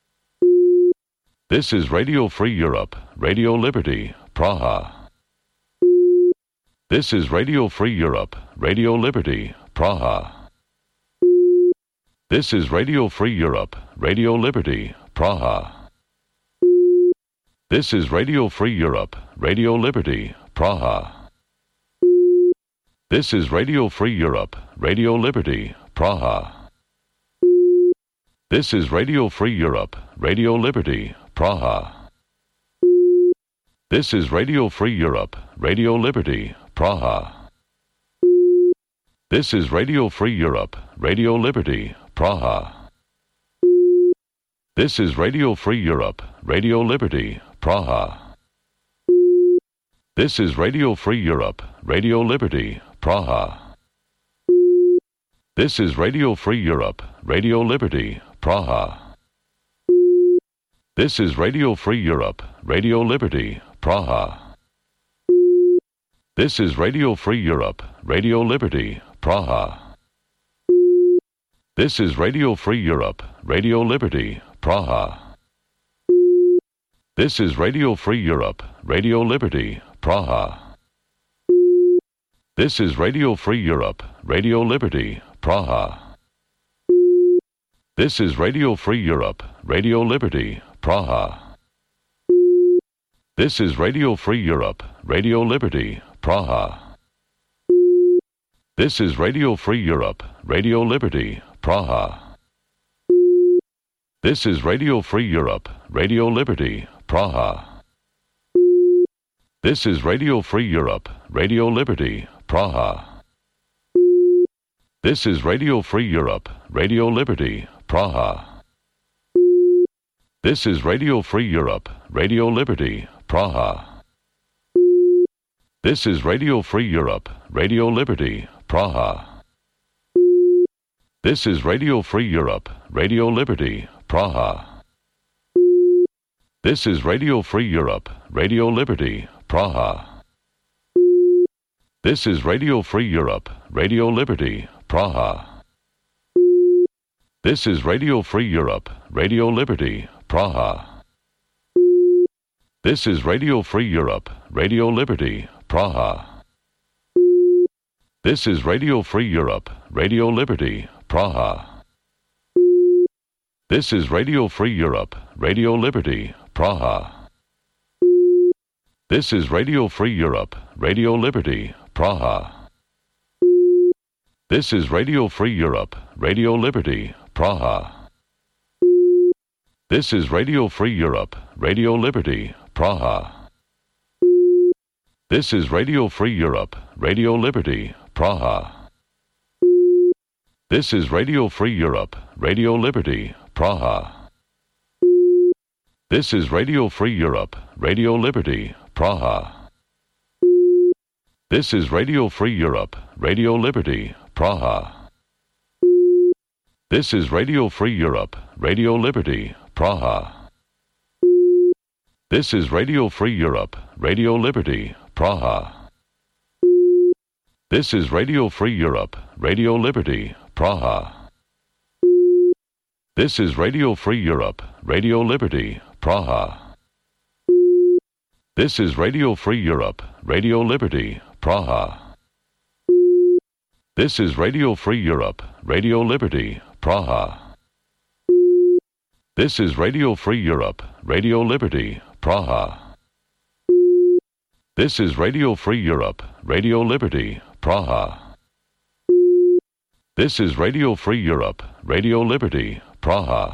This is Radio Free Europe, Radio Liberty, Praha. This is Radio Free Europe, Radio Liberty, Praha. This is Radio Free Europe, Radio Liberty, Praha. This is Radio Free Europe, Radio Liberty, Praha. This is Radio Free Europe, Radio Liberty, Praha. This is Radio Free Europe, Radio Liberty, Praha. This is Radio Free Europe, Radio Liberty, Praha. This is Radio Free Europe, Radio Liberty, Praha. This is Radio Free Europe, Radio Liberty, Praha. This is Radio Free Europe, Radio Liberty, Praha. This is Radio Free Europe, Radio Liberty, Praha. This is Radio Free Europe, Radio Liberty, Praha. This is Radio Free Europe, Radio Liberty, Praha. This is Radio Free Europe, Radio Liberty, Praha. This is Radio Free Europe, Radio Liberty, Praha. This is Radio Free Europe, Radio Liberty, Praha. This is Radio Free Europe, Radio Liberty, Praha. This is Radio Free Europe, Radio Liberty, Praha. This is Radio Free Europe, Radio Liberty, Praha. This is Radio Free Europe, Radio Liberty, Praha. This is Radio Free Europe, Radio Liberty, Praha. This is Radio Free Europe, Radio Liberty, Praha. This is Radio Free Europe, Radio Liberty, Praha. This is Radio Free Europe, Radio Liberty, Praha. This is Radio Free Europe, Radio Liberty, Praha. This is Radio Free Europe, Radio Liberty, Praha. This is Radio Free Europe, Radio Liberty, Praha. This is Radio Free Europe, Radio Liberty, Praha. This is Radio Free Europe, Radio Liberty, Praha. This is Radio Free Europe, Radio Liberty, Praha. This is Radio Free Europe, Radio Liberty, Praha. This is Radio Free Europe, Radio Liberty, Praha. This is Radio Free Europe, Radio Liberty, Praha. This is Radio Free Europe, Radio Liberty, Praha. This is Radio Free Europe, Radio Liberty, Praha. This is Radio Free Europe, Radio Liberty, Praha. This is Radio Free Europe, Radio Liberty, Praha. This is Radio Free Europe, Radio Liberty, Praha. This is Radio Free Europe, Radio Liberty, Praha. This is Radio Free Europe, Radio Liberty, Praha. This is Radio Free Europe, Radio Liberty, Praha. This is Radio Free Europe, Radio Liberty, Praha. This is Radio Free Europe, Radio Liberty, Praha. This is Radio Free Europe, Radio Liberty, Praha. This is Radio Free Europe, Radio Liberty, Praha. This is Radio Free Europe, Radio Liberty, Praha. This is Radio Free Europe, Radio Liberty, Praha.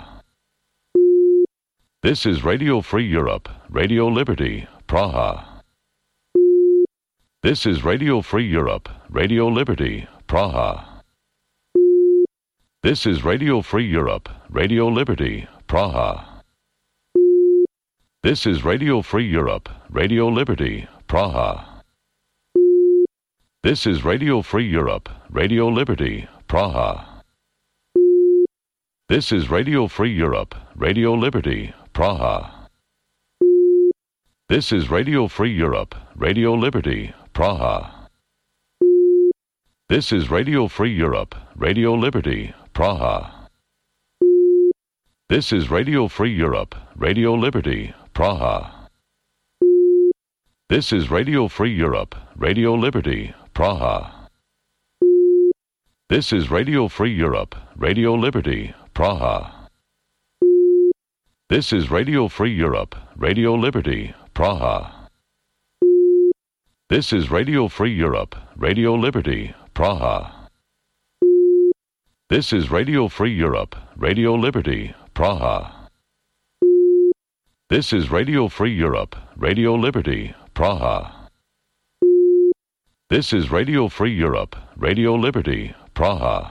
This is Radio Free Europe, Radio Liberty, Praha. This is Radio Free Europe, Radio Liberty, Praha. This is Radio Free Europe, Radio Liberty, Praha. This is Radio Free Europe, Radio Liberty, Praha. This is Radio Free Europe, Radio Liberty, Praha. This is Radio Free Europe, Radio Liberty, Praha. This is Radio Free Europe, Radio Liberty, Praha. This is Radio Free Europe, Radio Liberty, Praha. This is Radio Free Europe, Radio Liberty, Praha. This is Radio Free Europe, Radio Liberty, Praha. This is Radio Free Europe, Radio Liberty, Praha. This is Radio Free Europe, Radio Liberty, Praha. This is Radio Free Europe, Radio Liberty, Praha. This is Radio Free Europe, Radio Liberty, Praha. This is Radio Free Europe, Radio Liberty, Praha. This is Radio Free Europe, Radio Liberty, Praha.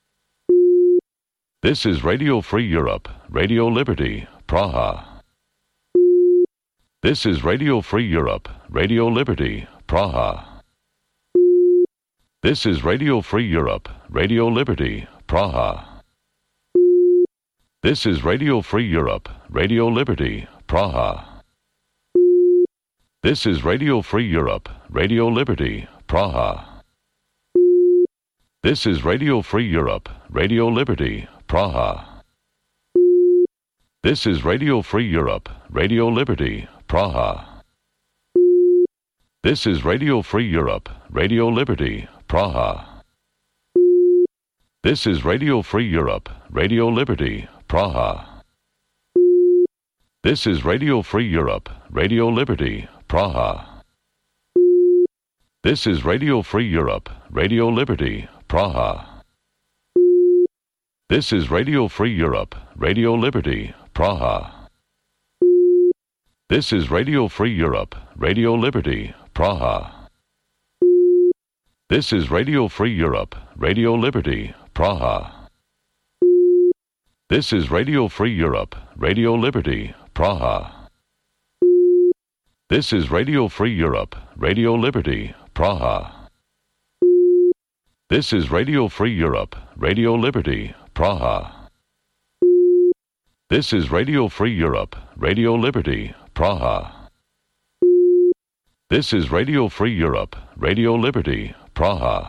This is Radio Free Europe, Radio Liberty, Praha. This is Radio Free Europe, Radio Liberty, Praha. This is Radio Free Europe, Radio Liberty, Praha. This is Radio Free Europe, Radio Liberty, Praha. This is Radio Free Europe, Radio Liberty, Praha. This is Radio Free Europe, Radio Liberty, Praha. This is Radio Free Europe, Radio Liberty, Praha. This is Radio Free Europe, Radio Liberty, Praha. This is Radio Free Europe, Radio Liberty, Praha. This is Radio Free Europe, Radio Liberty, Praha. This is Radio Free Europe, Radio Liberty, Praha. This is Radio Free Europe, Radio Liberty, Praha. This is Radio Free Europe, Radio Liberty, Praha. This is Radio Free Europe, Radio Liberty, Praha. This is Radio Free Europe, Radio Liberty, Praha. This is Radio Free Europe, Radio Liberty, Praha. This is Radio Free Europe, Radio Liberty, Praha. This is Radio Free Europe, Radio Liberty, Praha. This is Radio Free Europe, Radio Liberty, Praha.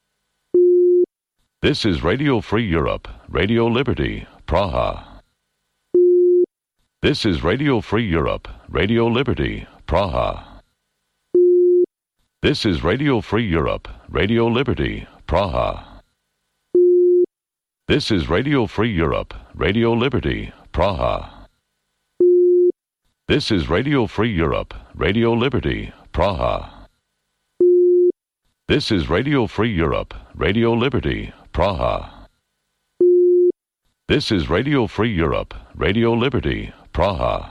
This is Radio Free Europe, Radio Liberty, Praha. This is Radio Free Europe, Radio Liberty, Praha. This is Radio Free Europe, Radio Liberty, Praha. This is Radio Free Europe, Radio Liberty, Praha. This is Radio Free Europe, Radio Liberty, Praha. This is Radio Free Europe, Radio Liberty, Praha. This is Radio Free Europe, Radio Liberty, Praha.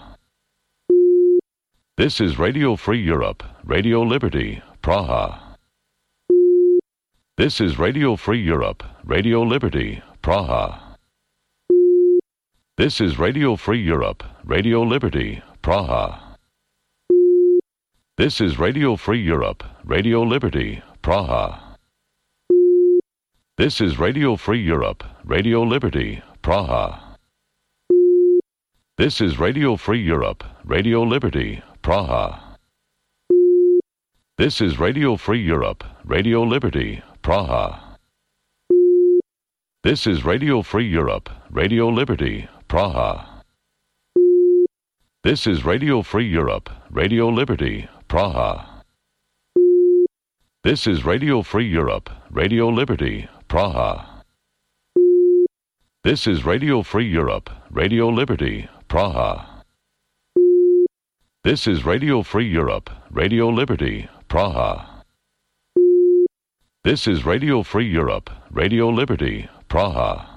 This is Radio Free Europe, Radio Liberty, Praha. This is Radio Free Europe, Radio Liberty, Praha. This is Radio Free Europe, Radio Liberty, Praha. This is Radio Free Europe, Radio Liberty, Praha. This is Radio Free Europe, Radio Liberty, Praha. This is Radio Free Europe, Radio Liberty, Praha. This is Radio Free Europe, Radio Liberty, Praha. This is Radio Free Europe, Radio Liberty, Praha. This is Radio Free Europe, Radio Liberty, Praha. This is Radio Free Europe, Radio Liberty, Praha. This is Radio Free Europe, Radio Liberty, Praha. This is Radio Free Europe, Radio Liberty, Praha. This is Radio Free Europe, Radio Liberty, Praha.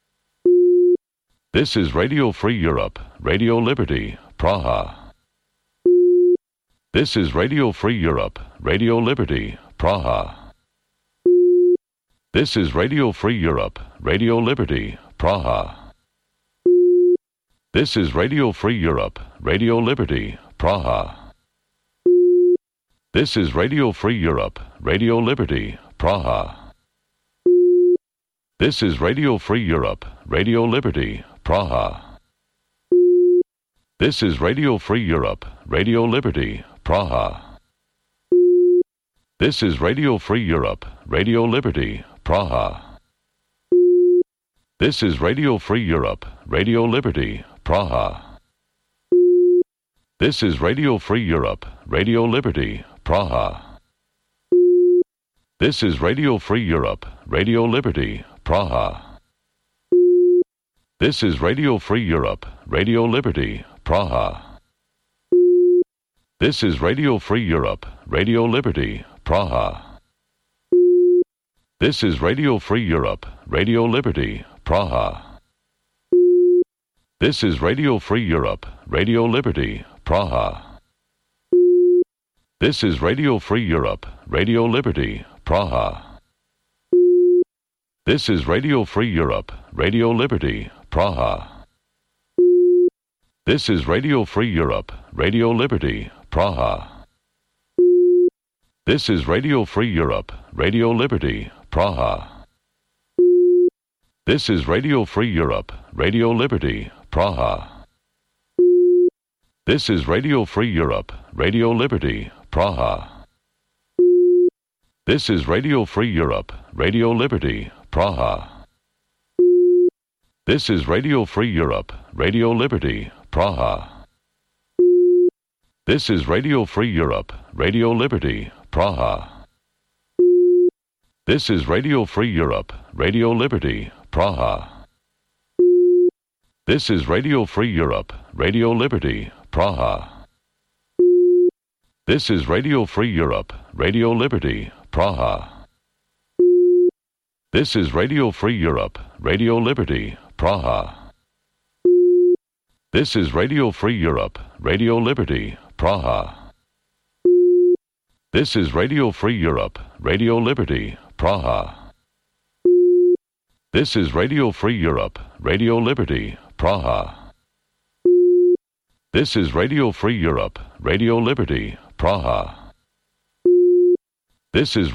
This is Radio Free Europe, Radio Liberty, Praha. This is Radio Free Europe, Radio Liberty, Praha. This is Radio Free Europe, Radio Liberty, Praha. This is Radio Free Europe, Radio Liberty, Praha. This is Radio Free Europe, Radio Liberty, Praha. This is Radio Free Europe, Radio Liberty, Praha. This is Radio Free Europe, Radio Liberty, Praha. This is Radio Free Europe, Radio Liberty, Praha. This is Radio Free Europe, Radio Liberty, Praha. This is Radio Free Europe, Radio Liberty, Praha. This is Radio Free Europe, Radio Liberty, Praha. This is Radio Free Europe, Radio Liberty, Praha. This is Radio Free Europe, Radio Liberty, Praha. This is Radio Free Europe, Radio Liberty, Praha. This is Radio Free Europe, Radio Liberty, Praha. This is Radio Free Europe, Radio Liberty, Praha. This is Radio Free Europe, Radio Liberty, Praha. This is Radio Free Europe, Radio Liberty, Praha. This is Radio Free Europe, Radio Liberty, Praha. This is Radio Free Europe, Radio Liberty, Praha. This is Radio Free Europe, Radio Liberty, Praha. This is Radio Free Europe, Radio Liberty, Praha. This is Radio Free Europe, Radio Liberty, Praha. This is Radio Free Europe, Radio Liberty, Praha. This is Radio Free Europe, Radio Liberty, Praha. This is Radio Free Europe, Radio Liberty, Praha. This is Radio Free Europe, Radio Liberty, Praha. This is Radio Free Europe, Radio Liberty, Praha. This is Radio Free Europe, Radio Liberty, Praha. This is Radio Free Europe, Radio Liberty, Praha. This is Radio Free Europe, Radio Liberty, Praha. This is Radio Free Europe, Radio Liberty, Praha. This is